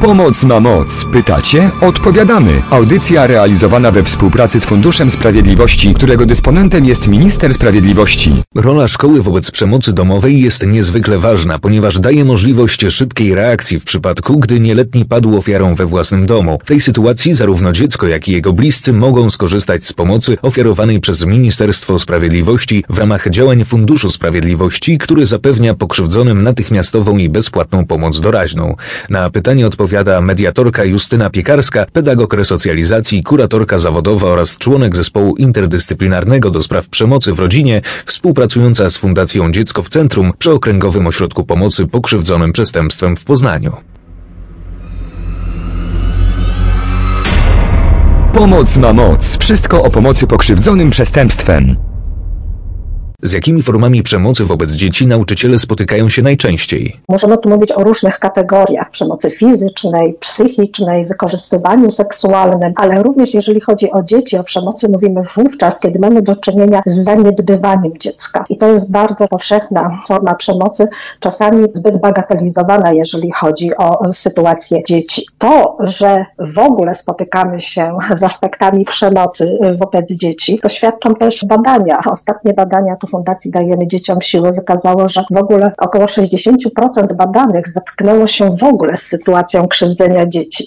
Pomoc ma moc. Pytacie? Odpowiadamy. Audycja realizowana we współpracy z Funduszem Sprawiedliwości, którego dysponentem jest Minister Sprawiedliwości. Rola szkoły wobec przemocy domowej jest niezwykle ważna, ponieważ daje możliwość szybkiej reakcji w przypadku, gdy nieletni padł ofiarą we własnym domu. W tej sytuacji zarówno dziecko, jak i jego bliscy mogą skorzystać z pomocy ofiarowanej przez Ministerstwo Sprawiedliwości w ramach działań Funduszu Sprawiedliwości, który zapewnia pokrzywdzonym natychmiastową i bezpłatną pomoc doraźną. Na pytanie odpowiada mediatorka Justyna Piekarska, pedagog resocjalizacji, kuratorka zawodowa oraz członek zespołu interdyscyplinarnego do spraw przemocy w rodzinie, współpracująca z Fundacją Dziecko w Centrum przy Okręgowym Ośrodku Pomocy Pokrzywdzonym Przestępstwem w Poznaniu. Pomoc ma moc. Wszystko o pomocy pokrzywdzonym przestępstwem. Z jakimi formami przemocy wobec dzieci nauczyciele spotykają się najczęściej? Możemy tu mówić o różnych kategoriach przemocy fizycznej, psychicznej, wykorzystywaniu seksualnym, ale również jeżeli chodzi o dzieci, o przemocy mówimy wówczas, kiedy mamy do czynienia z zaniedbywaniem dziecka. I to jest bardzo powszechna forma przemocy, czasami zbyt bagatelizowana, jeżeli chodzi o sytuację dzieci. To, że w ogóle spotykamy się z aspektami przemocy wobec dzieci, to świadczą też badania. Ostatnie badania tu Fundacji Dajemy Dzieciom Siły wykazało, że w ogóle około 60% badanych zetknęło się w ogóle z sytuacją krzywdzenia dzieci.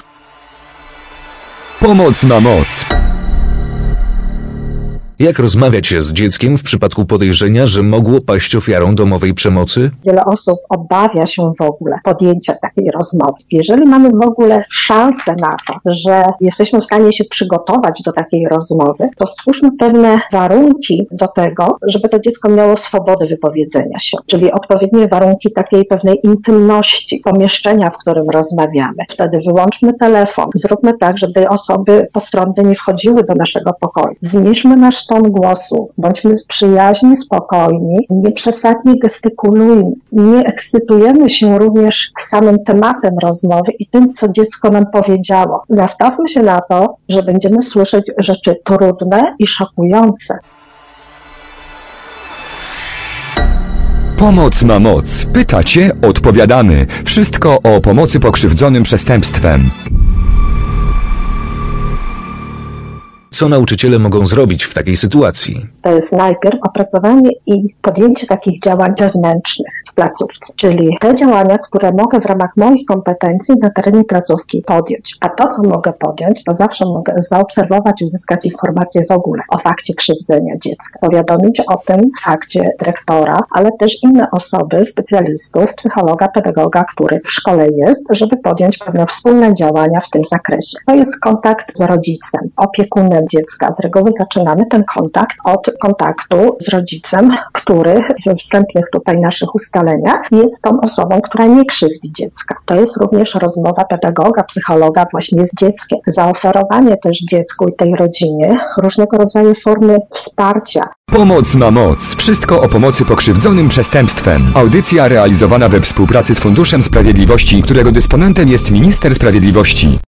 Pomoc ma moc. Jak rozmawiać z dzieckiem w przypadku podejrzenia, że mogło paść ofiarą domowej przemocy? Wiele osób obawia się w ogóle podjęcia takiej rozmowy. Jeżeli mamy w ogóle szansę na to, że jesteśmy w stanie się przygotować do takiej rozmowy, to stwórzmy pewne warunki do tego, żeby to dziecko miało swobodę wypowiedzenia się, czyli odpowiednie warunki takiej pewnej intymności pomieszczenia, w którym rozmawiamy. Wtedy wyłączmy telefon, zróbmy tak, żeby osoby postronne nie wchodziły do naszego pokoju. Zmniejszmy nasz ton głosu, bądźmy przyjaźni, spokojni, nie przesadnie gestykulujmy, nie ekscytujemy się również samym tematem rozmowy i tym, co dziecko nam powiedziało. Nastawmy się na to, że będziemy słyszeć rzeczy trudne i szokujące. Pomoc ma moc. Pytacie? Odpowiadamy. Wszystko o pomocy pokrzywdzonym przestępstwem. Co nauczyciele mogą zrobić w takiej sytuacji? To jest najpierw opracowanie i podjęcie takich działań wewnętrznych w placówce, czyli te działania, które mogę w ramach moich kompetencji na terenie placówki podjąć. A to, co mogę podjąć, to zawsze mogę zaobserwować i uzyskać informacje w ogóle o fakcie krzywdzenia dziecka. Powiadomić o tym fakcie dyrektora, ale też inne osoby, specjalistów, psychologa, pedagoga, który w szkole jest, żeby podjąć pewne wspólne działania w tym zakresie. To jest kontakt z rodzicem, opiekunem dziecka. Z reguły zaczynamy ten kontakt od kontaktu z rodzicem, który we wstępnych tutaj naszych ustaleniach jest tą osobą, która nie krzywdzi dziecka. To jest również rozmowa pedagoga, psychologa właśnie z dzieckiem. Zaoferowanie też dziecku i tej rodzinie różnego rodzaju formy wsparcia. Pomoc ma moc. Wszystko o pomocy pokrzywdzonym przestępstwem. Audycja realizowana we współpracy z Funduszem Sprawiedliwości, którego dysponentem jest Minister Sprawiedliwości.